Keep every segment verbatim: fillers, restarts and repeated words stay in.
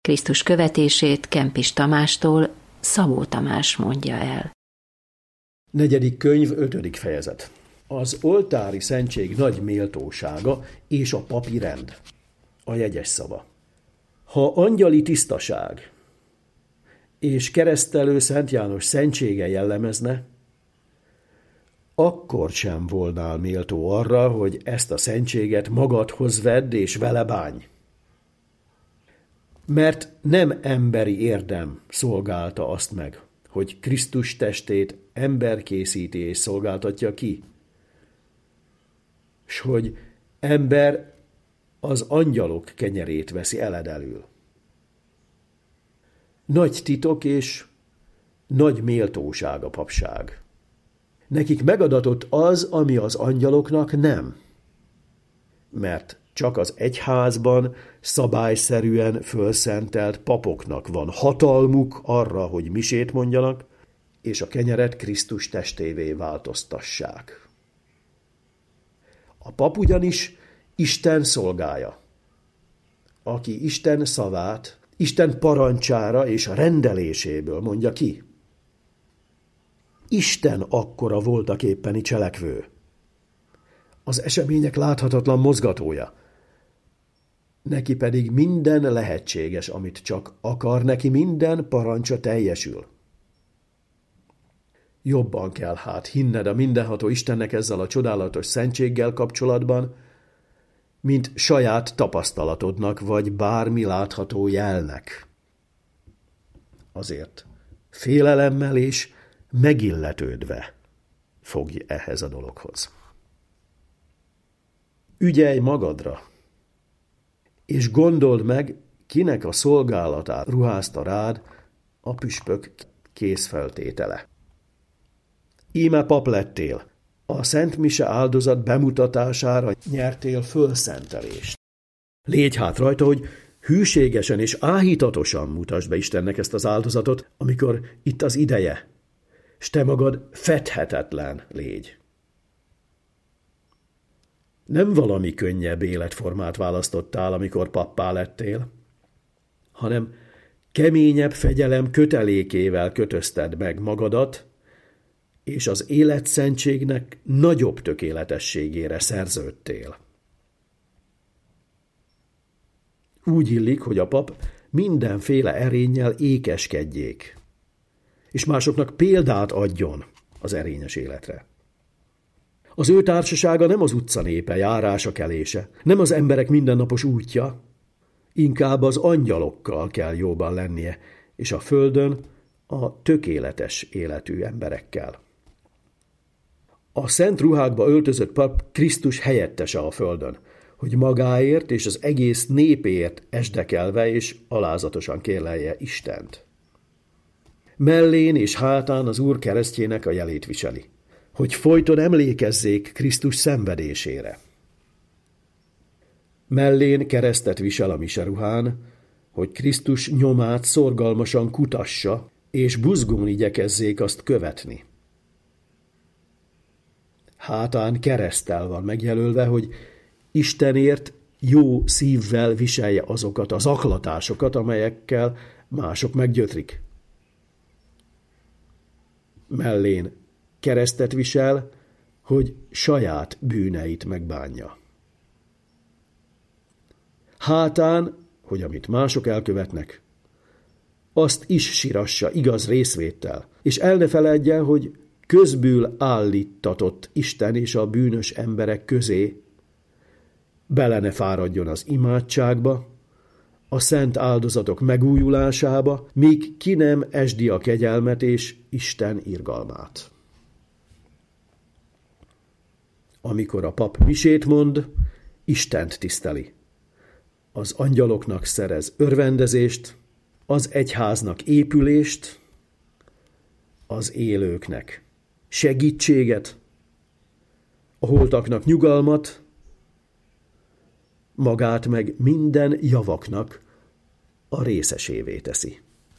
Krisztus követését Kempis Tamástól Szabó Tamás mondja el. Negyedik könyv, ötödik fejezet. Az oltári szentség nagy méltósága és a papi rend. A jegyes szava. Ha angyali tisztaság és keresztelő Szent János szentsége jellemezne, akkor sem volnál méltó arra, hogy ezt a szentséget magadhoz vedd és vele bánj. Mert nem emberi érdem szolgálta azt meg, hogy Krisztus testét ember készíti és szolgáltatja ki, s hogy ember az angyalok kenyerét veszi eledelül. Nagy titok és nagy méltóság a papság. Nekik megadatott az, ami az angyaloknak nem. Mert csak az egyházban szabályszerűen fölszentelt papoknak van hatalmuk arra, hogy misét mondjanak, és a kenyeret Krisztus testévé változtassák. A pap ugyanis Isten szolgája, aki Isten szavát, Isten parancsára és a rendeléséből mondja ki. Isten akkora voltaképpeni cselekvő, az események láthatatlan mozgatója, neki pedig minden lehetséges, amit csak akar, neki minden parancsa teljesül. Jobban kell hát hinned a mindenható Istennek ezzel a csodálatos szentséggel kapcsolatban, mint saját tapasztalatodnak, vagy bármi látható jelnek. Azért félelemmel és megilletődve fogj ehhez a dologhoz. Ügyelj magadra, és gondold meg, kinek a szolgálatát ruházta rád a püspök készfeltétele. Íme pap lettél, a Szent Mise áldozat bemutatására nyertél fölszentelést. Légy hát rajta, hogy hűségesen és áhítatosan mutasd be Istennek ezt az áldozatot, amikor itt az ideje, s te magad fedhetetlen légy. Nem valami könnyebb életformát választottál, amikor pappá lettél, hanem keményebb fegyelem kötelékével kötözted meg magadat, és az életszentségnek nagyobb tökéletességére szerződtél. Úgy illik, hogy a pap mindenféle erénnyel ékeskedjék, és másoknak példát adjon az erényes életre. Az ő társasága nem az utcanépe, járása, kelése, nem az emberek mindennapos útja, inkább az angyalokkal kell jóban lennie, és a földön a tökéletes életű emberekkel. A szent ruhákba öltözött pap Krisztus helyettese a földön, hogy magáért és az egész népért esdekelve és alázatosan kérlelje Istent. Mellén és hátán az Úr keresztjének a jelét viseli, hogy folyton emlékezzék Krisztus szenvedésére. Mellén keresztet visel a miseruhán, hogy Krisztus nyomát szorgalmasan kutassa, és buzgón igyekezzék azt követni. Hátán kereszttel van megjelölve, hogy Istenért jó szívvel viselje azokat az zaklatásokat, amelyekkel mások meggyötrik. Mellén keresztet visel, hogy saját bűneit megbánja. Hátán, hogy amit mások elkövetnek, azt is sirassa igaz részvéttel, és el ne feledje, hogy közbül állítatott Isten és a bűnös emberek közé, bele ne fáradjon az imádságba, a szent áldozatok megújulásába, míg ki nem esdi a kegyelmet és Isten irgalmát. Amikor a pap misét mond, Istent tiszteli. Az angyaloknak szerez örvendezést, az egyháznak épülést, az élőknek segítséget, a holtaknak nyugalmat, magát meg minden javaknak a részesévé teszi.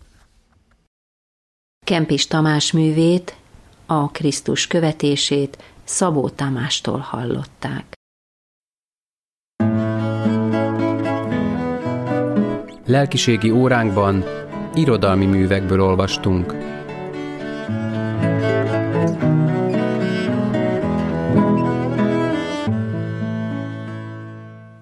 Kempis Tamás művét, a Krisztus követését Szabó Tamástól hallották. Lelkiségi óránkban irodalmi művekből olvastunk.